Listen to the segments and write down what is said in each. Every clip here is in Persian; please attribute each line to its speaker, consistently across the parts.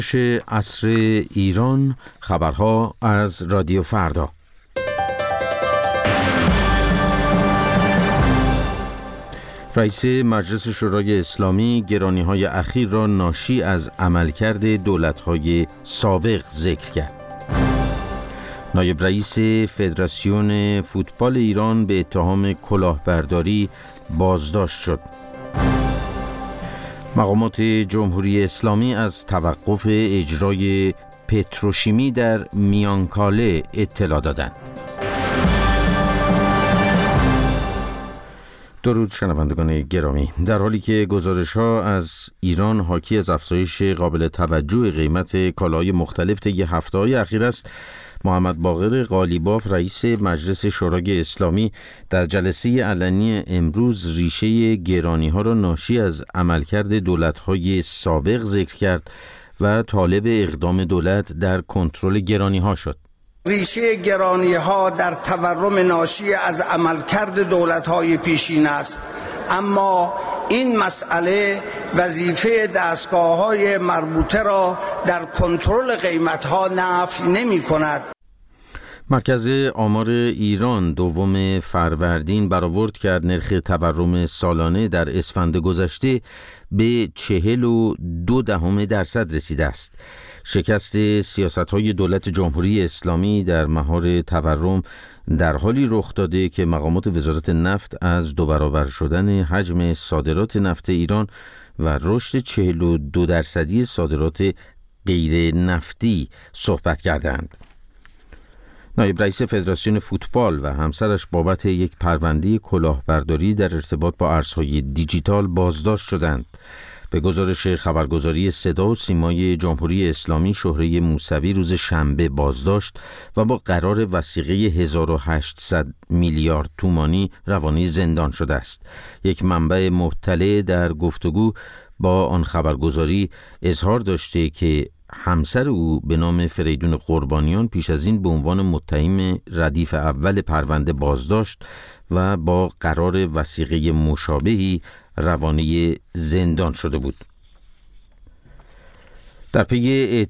Speaker 1: عصر ایران، خبرها از رادیو فردا. رئیس مجلس شورای اسلامی گرانی‌های اخیر را ناشی از عملکرد دولت‌های سابق ذکر کرد. نایب رئیس فدراسیون فوتبال ایران به اتهام کلاهبرداری بازداشت شد. مقامات جمهوری اسلامی از توقف اجرای پتروشیمی در میانکاله اطلاع دادند. درود شنوندگان گرامی، در حالی که گزارش‌ها از ایران حاکی از افزایش قابل توجه قیمت کالاهای مختلف طی هفته‌های اخیر است، محمد باقر قالیباف رئیس مجلس شورای اسلامی در جلسه علنی امروز ریشه گرانی‌ها را ناشی از عملکرد دولت‌های سابق ذکر کرد و طالب اقدام دولت در کنترل گرانی‌ها شد.
Speaker 2: ریشه گرانی‌ها در تورم ناشی از عملکرد دولت‌های پیشین است، اما این مسئله وظیفه دستگاه‌های مربوطه را در کنترل قیمت‌ها نفی نمی‌کند.
Speaker 1: مرکز آمار ایران دوم فروردین برآورد کرد نرخ تورم سالانه در اسفند گذشته به 42% رسیده است. شکست سیاست‌های دولت جمهوری اسلامی در مهار تورم در حالی رخ داده که مقامات وزارت نفت از 2 برابر شدن حجم صادرات نفت ایران و رشد 42% صادرات غیر نفتی صحبت کردند. نایب رئیس فدراسیون فوتبال و همسرش بابت یک پرونده کلاهبرداری در ارتباط با ارزهای دیجیتال بازداشت شدند. به گزارش خبرگزاری صدا و سیمای جمهوری اسلامی، شهره موسوی روز شنبه بازداشت و با قرار وثیقه 1800 میلیارد تومانی روانه زندان شده است. یک منبع مطلع در گفتگو با آن خبرگزاری اظهار داشته که همسر او به نام فریدون قربانیان پیش از این به عنوان متهم ردیف اول پرونده بازداشت و با قرار وثیقه مشابهی روانه زندان شده بود. در پی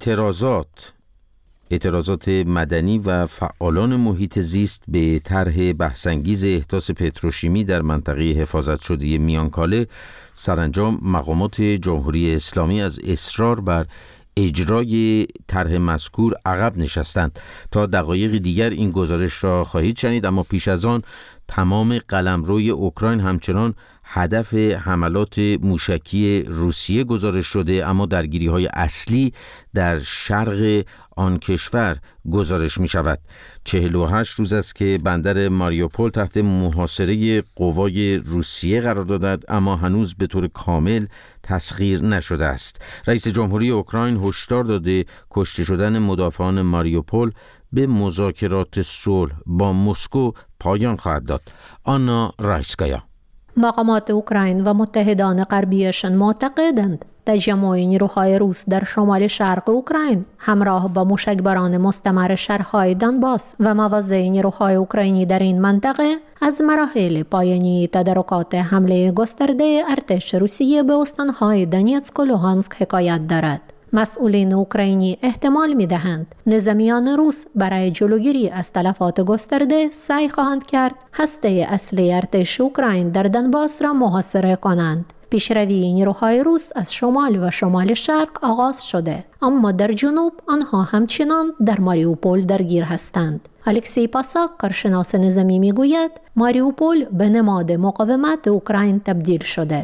Speaker 1: اعتراضات مدنی و فعالان محیط زیست به طرح بحث‌انگیز احداث پتروشیمی در منطقه حفاظت شده میانکاله، سرانجام مقامات جمهوری اسلامی از اصرار بر اجرای طرح مذکور عقب نشستند. تا دقایق دیگر این گزارش را خواهید شنید، اما پیش از آن تمام قلمروی اوکراین همچنان هدف حملات موشکی روسیه گزارش شده، اما درگیری‌های اصلی در شرق آن کشور گزارش می شود. 48 روز است که بندر ماریوپول تحت محاصره قوای روسیه قرار دارد، اما هنوز به طور کامل تسخیر نشده است. رئیس جمهوری اوکراین هشدار داده کشته شدن مدافعان ماریوپول به مذاکرات صلح با مسکو پایان خواهد داد. آنا رایسکایا.
Speaker 3: مقامات اوکراین و متحدان غربیشان معتقدند تجمع نیروهای روس در شمال شرق اوکراین همراه با موشکباران مستمر شهرهای دونباس و مواضع نیروهای اوکراینی در این منطقه از مراحل پایانی تدارکات حمله گسترده ارتش روسیه به استانهای دونیتسک و لوهانسک حکایت دارد. مسئولین اوکراینی احتمال می‌دهند نظامیان روس برای جلوگیری از تلفات گسترده سعی خواهند کرد هسته اصلی ارتش اوکراین در دونباس را محاصره کنند. پیشروی نیروهای روس از شمال و شمال شرق آغاز شده، اما در جنوب آنها همچنان در ماریوپول درگیر هستند. الکسی پاساک، کارشناس نظامی، میگوید ماریوپول به نماد مقاومت اوکراین تبدیل شده.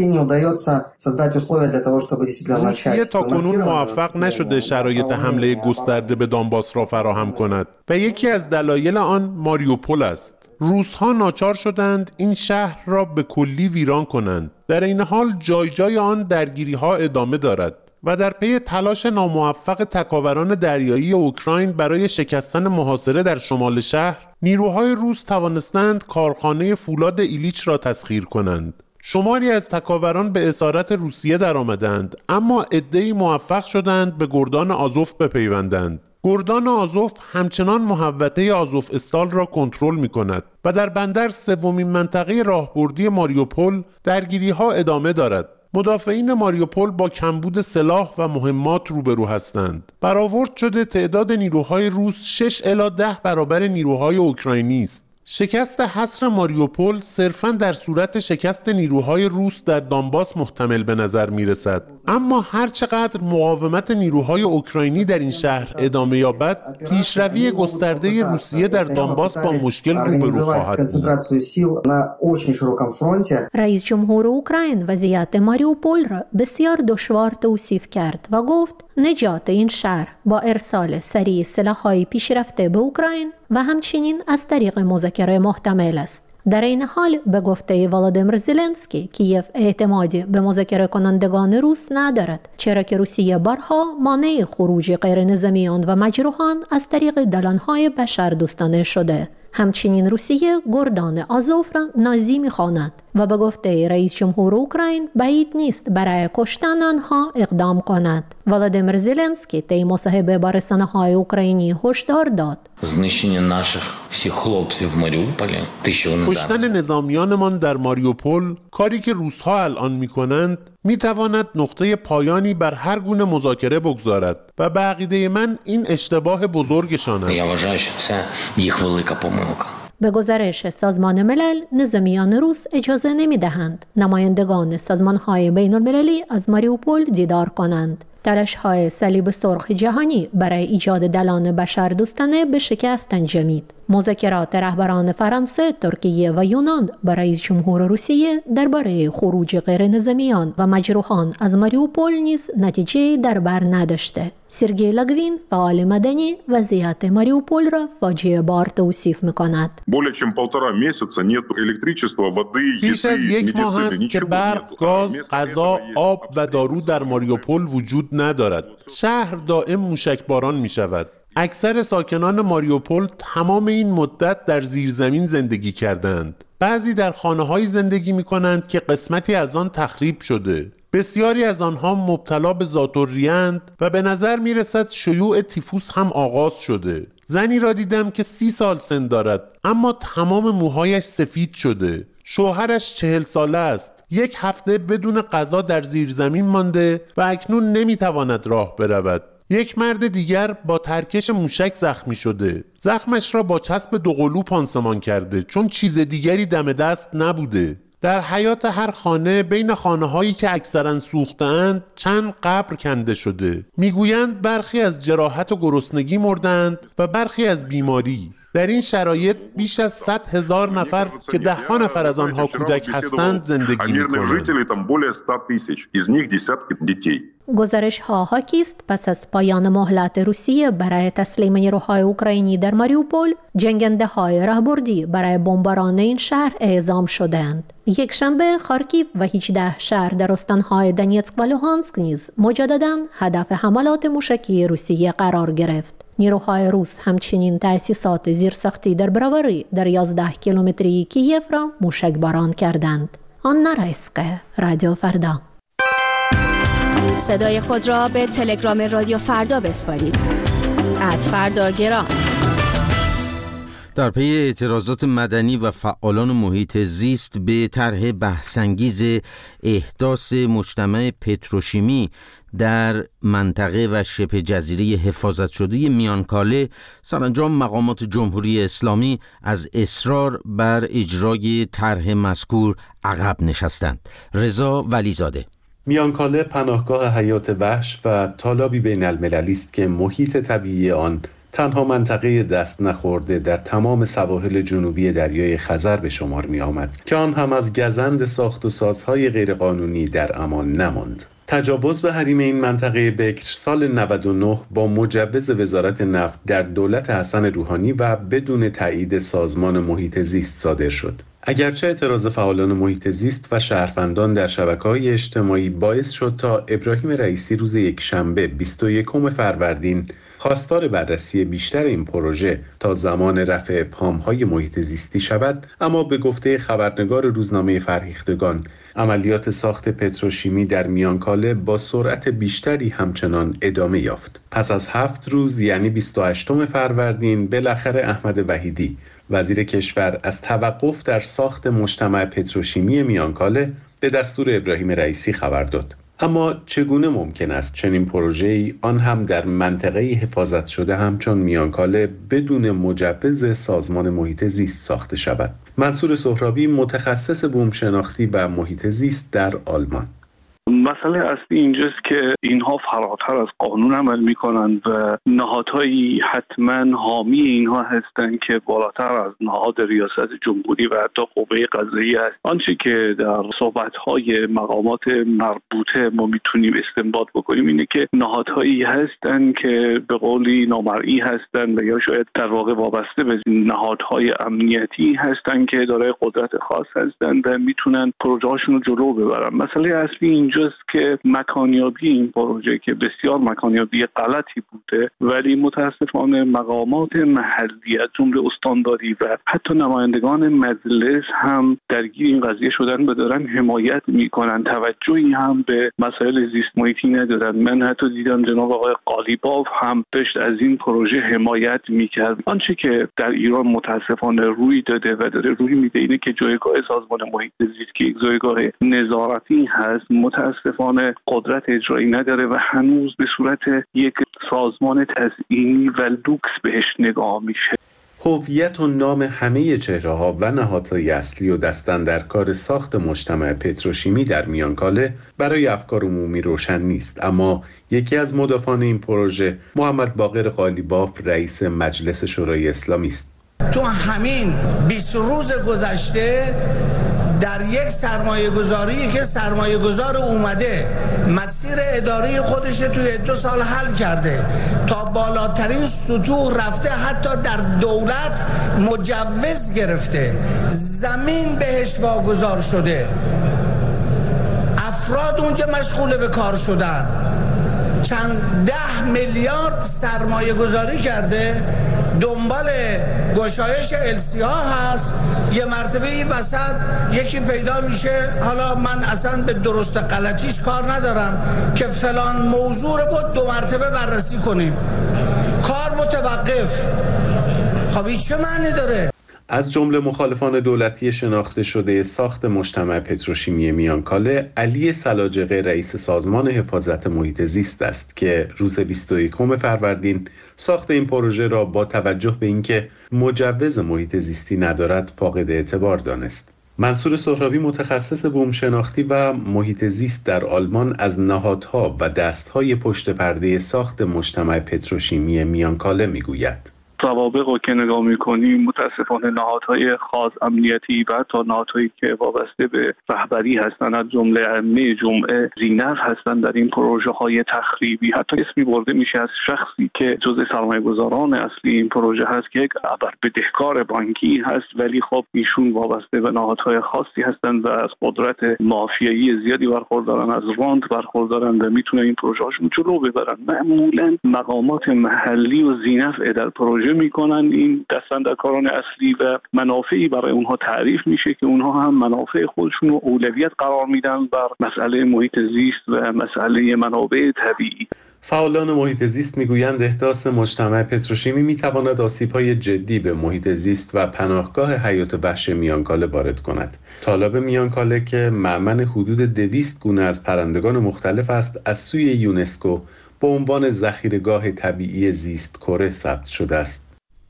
Speaker 4: روسیه تاکنون موفق نشده شرایط حمله گسترده به دونباس را فراهم کند و یکی از دلایل آن ماریوپول است. روس‌ها ناچار شدند این شهر را به کلی ویران کنند. در این حال جای جای آن درگیری‌ها ادامه دارد و در پی تلاش ناموفق تکاوران دریایی اوکراین برای شکستن محاصره در شمال شهر، نیروهای روس توانستند کارخانه فولاد ایلیچ را تسخیر کنند. شماری از تکاوران به اسارت روسیه درآمدند، اما عده‌ای موفق شدند به گردان آزوف بپیوندند. گردان آزوف همچنان محوطه آزوف استال را کنترل می‌کند و در بندر سومین منطقه راهبردی ماریوپول درگیری‌ها ادامه دارد. مدافعین ماریوپول با کمبود سلاح و مهمات روبرو هستند. برآورد شده تعداد نیروهای روس 6 الی 10 برابر نیروهای اوکراینی است. شکست حصر ماریوپول صرفاً در صورت شکست نیروهای روس در دانباس محتمل به نظر میرسد. اما هر چقدر مقاومت نیروهای اوکراینی در این شهر ادامه یابد، پیشروی گسترده روسیه در دانباس با مشکل روبرو خواهد بود.
Speaker 3: رئیس جمهور اوکراین وضعیت ماریوپول را بسیار دشوار توصیف کرد و گفت نجات این شهر با ارسال سریع سلاح‌های پیشرفته به اوکراین و همچنین از طریق مذاکره محتمل است. در این حال به گفته ولادیمیر زلنسکی، کیف اعتمادی به مذاکره کنندگان روس ندارد، چرا که روسیه بارها مانع خروج غیر نظامیان و مجروحان از طریق دلان‌های بشردوستانه شده. همچنین روسیه گردان آزوف را نازی می‌خواند و به گفته رئیس جمهور اوکراین بعید نیست برای کشتن آنها اقدام کند. ولادیمیر زلنسکی طی مصاحبه با رسانه‌های اوکراینی هشدار داد:
Speaker 4: کشتن نظامیانمان در ماریوپول، کاری که روس‌ها الان می‌کنند، می‌تواند نقطه پایانی بر هر گونه مذاکره بگذارد و به عقیده من این اشتباه بزرگشان است.
Speaker 3: به گزارش سازمان ملل، نظامیان روس اجازه نمی‌دهند نمایندگان سازمان‌های بین‌المللی از ماریوپول دیدار کنند. تلاش‌های صلیب سرخ جهانی برای ایجاد دلان بشردوستانه به شکست انجامید. مذاکرات رهبران فرانسه، ترکیه و یونان با رئیس جمهور روسیه درباره خروج غیر نظامیان و مجروحان از ماریوپول نیز نتیجه در بر نداشته. سرگئی لاگوین، فعال مدنی، وضعیت ماریوپول را فاجعه بار توصیف می‌کند.
Speaker 4: بیش از 1 ماه است که برق، گاز، غذا، آب و دارو در ماریوپول وجود ندارد. شهر دائم موشکباران می‌شود. اکثر ساکنان ماریوپول تمام این مدت در زیرزمین زندگی کردند. بعضی در خانه‌هایی زندگی می‌کنند که قسمتی از آن تخریب شده. بسیاری از آنها مبتلا به ذات‌الریه‌اند و به نظر می‌رسد شیوع تیفوس هم آغاز شده. زنی را دیدم که 30 سال سن دارد، اما تمام موهایش سفید شده. شوهرش 40 ساله است. 1 هفته بدون غذا در زیرزمین مانده و اکنون نمی‌تواند راه برود. یک مرد دیگر با ترکش موشک زخمی شده. زخمش را با چسب دوقلو پانسمان کرده، چون چیز دیگری دم دست نبوده. در حیاط هر خانه بین خانه‌هایی که اکثراً سوخته‌اند چند قبر کنده شده. میگویند برخی از جراحت و گرسنگی مردند و برخی از بیماری. در این شرایط بیش از 100,000 نفر که 10 نفر از آنها کودک هستند زندگی می‌کنند.
Speaker 3: گزارش ها حاکی است پس از پایان مهلت روسیه برای تسلیم نیروهای اوکراینی در ماریوپول، جنگنده های راهبردی برای بمباران این شهر اعزام شدند. یک شنبه خارکیو و 18 شهر در استانهای دنیتسک و لوهانسک نیز مجدداً هدف حملات موشکی روسیه قرار گرفت. نیروهای روس همچنین تأسیسات زیرساختی در براوری در 11 کیلومتری کیف را موشکباران کردند. آنا رایسکه، رادیو فردا.
Speaker 5: صدای خود را به تلگرام رادیو فردا بسپارید. @فرداگرام.
Speaker 1: در پی اعتراضات مدنی و فعالان محیط زیست به طرح بحث‌انگیز احداث مجتمع پتروشیمی در منطقه و شبه جزیره حفاظت شده میانکاله، سرانجام مقامات جمهوری اسلامی از اصرار بر اجرای طرح مذکور عقب نشستند. رضا ولیزاده.
Speaker 6: میانکاله پناهگاه حیات وحش و تالابی بین المللی است که محیط طبیعی آن تنها منطقه دست نخورده در تمام سواحل جنوبی دریای خزر به شمار می آمد که آن هم از گزند ساخت و سازهای غیرقانونی در امان نماند. تجاوز به حریم این منطقه بکر سال 99 با مجوز وزارت نفت در دولت حسن روحانی و بدون تایید سازمان محیط زیست صادر شد. اگرچه اعتراض فعالان محیط زیست و شهروندان در شبکه‌های اجتماعی باعث شد تا ابراهیم رئیسی روز یکشنبه 21 فروردین خواستار بررسی بیشتر این پروژه تا زمان رفع ابهام‌های محیط زیستی شود، اما به گفته خبرنگار روزنامه فرهیختگان، عملیات ساخت پتروشیمی در میانکاله با سرعت بیشتری همچنان ادامه یافت. پس از 7 روز یعنی 28 فروردین بالاخره احمد وحیدی وزیر کشور از توقف در ساخت مجتمع پتروشیمی میانکاله به دستور ابراهیم رئیسی خبر داد. اما چگونه ممکن است چنین پروژه‌ای آن هم در منطقه‌ای حفاظت شده همچون میانکاله بدون مجوز سازمان محیط زیست ساخته شود؟ منصور سهرابی متخصص بوم شناختی و محیط زیست در آلمان:
Speaker 7: مسئله اصلی اینجاست که اینها فراتر از قانون عمل میکنند و نهادهایی حتما حامی اینها هستند که بالاتر از نهاد ریاست جمهوری و حتی قوه قضاییه است. آنچه که در صحبت‌های مقامات مربوطه ما میتونیم استنباط بکنیم اینه که نهادهایی هستند که به قولی نامرئی هستند و یا شاید در واقع وابسته به نهادهای امنیتی هستند که دارای قدرت خاص هستند و میتونن پروژه‌هاشون رو جلو ببرن. مسئله اصلی اینجاست که مکانیابی این پروژه که بسیار مکانیابی غلطی بوده، ولی متاسفانه مقامات محلی از جمله استانداری و حتی نمایندگان مجلس هم درگیر این قضیه شدن و دارن حمایت میکنن، توجهی هم به مسائل زیست محیطی ندارن. من حتی دیدم جناب آقای قالیباف هم داشت از این پروژه حمایت میکرد. آنچه که در ایران متاسفانه روی داده و داره روی میده اینه که جایگاه سازمان محیط زیست که یک جایگاه نظارتی هست متاسفانه قدرت اجرایی نداره و هنوز به صورت یک سازمان تزیینی و لوکس بهش نگاه میشه.
Speaker 6: هویت و نام همه چهره‌ها و نهادهای اصلی و دستاندرکار ساخت مجتمع پتروشیمی در میانکاله برای افکار عمومی روشن نیست، اما یکی از مدافعان این پروژه محمد باقر قالیباف رئیس مجلس شورای اسلامی است.
Speaker 2: تو همین 20 روز گذشته در یک سرمایه گذاری که سرمایه گذار اومده مسیر اداری خودش توی 2 سال حل کرده، تا بالاترین سطوح رفته، حتی در دولت مجوز گرفته، زمین بهش واگذار شده، افراد اونجا مشغول به کار شدن، چند 10 میلیارد سرمایه گذاری کرده، دنبال گشایش السی‌ها هست. یه مرتبه این وسط یکی پیدا میشه، حالا من اصلا به درست غلطیش کار ندارم، که فلان موضوع رو بود 2 مرتبه بررسی کنیم، کار متوقف. خب این چه معنی داره؟
Speaker 6: از جمله مخالفان دولتی شناخته شده ساخت مجتمع پتروشیمی میانکاله علی سلاجقه رئیس سازمان حفاظت محیط زیست است که روز 21 فروردین ساخت این پروژه را با توجه به اینکه مجوز محیط زیستی ندارد فاقد اعتبار دانست. منصور سهرابی متخصص بوم شناختی و محیط زیست در آلمان از نهادها و دستهای پشت پرده ساخت مجتمع پتروشیمی میانکاله میگوید:
Speaker 7: سوابق رو که نگاه میکنیم متاسفانه نهادهای خاص امنیتی و حتی نهادهایی که وابسته به رهبری هستند از جمله ائمه جمعه زینف هستند در این پروژه های تخریبی. حتی اسمی برده میشه از شخصی که جزء سرمایه‌گذاران اصلی این پروژه هست که یک بدهکار بانکی هست، ولی خب ایشون وابسته به نهادهای خاصی هستند و از قدرت مافیایی زیادی برخوردارن، از راند برخوردارن و میتونن این پروژه هاشون جلو ببرن. معمولا مقامات محلی و ذی‌نفع در پروژه میکنن این دستاندرکاران اصلی و منافعی برای اونها تعریف میشه که اونها هم منافع خودشون رو اولویت قرار میدن بر مسئله محیط زیست و مسئله منابع طبیعی.
Speaker 6: فعالان محیط زیست میگویند احداث مجتمع پتروشیمی میتواند آسیب‌های جدی به محیط زیست و پناهگاه حیات وحش میانکاله وارد کند. تالاب میانکاله که مأمن حدود 200 گونه از پرندگان مختلف است، از سوی یونسکو به عنوان ذخیره‌گاه طبیعی زیست کره ثبت شده است.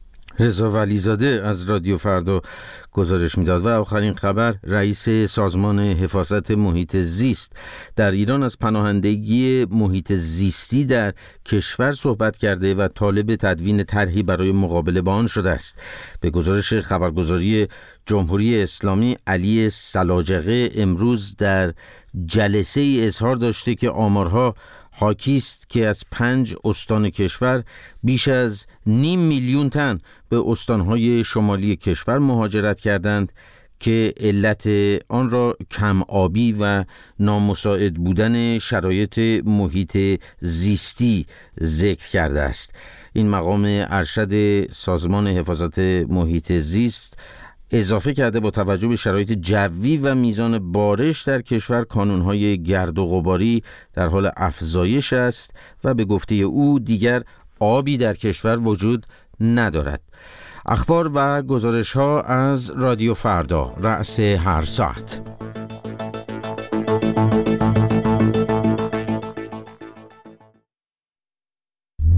Speaker 1: رضا ولیزاده از رادیو فردا گزارش میداد. و آخرین خبر، رئیس سازمان حفاظت محیط زیست در ایران از پناهندگی محیط زیستی در کشور صحبت کرده و طالب تدوین طرحی برای مقابله با آن شده است. به گزارش خبرگزاری جمهوری اسلامی، علی سلاجقه امروز در جلسه ای اظهار داشته که آمارها حاکی است که از 5 استان کشور بیش از 500,000 میلیون به استانهای شمالی کشور مهاجرت کردند که علت آن را کم آبی و نامساعد بودن شرایط محیط زیستی ذکر کرده است. این مقام ارشد سازمان حفاظت محیط زیست اضافه کرده با توجه به شرایط جوی و میزان بارش در کشور کانونهای گرد و غباری در حال افزایش است و به گفته او دیگر آبی در کشور وجود ندارد. اخبار و گزارش ها از رادیو فردا، رأس هر ساعت.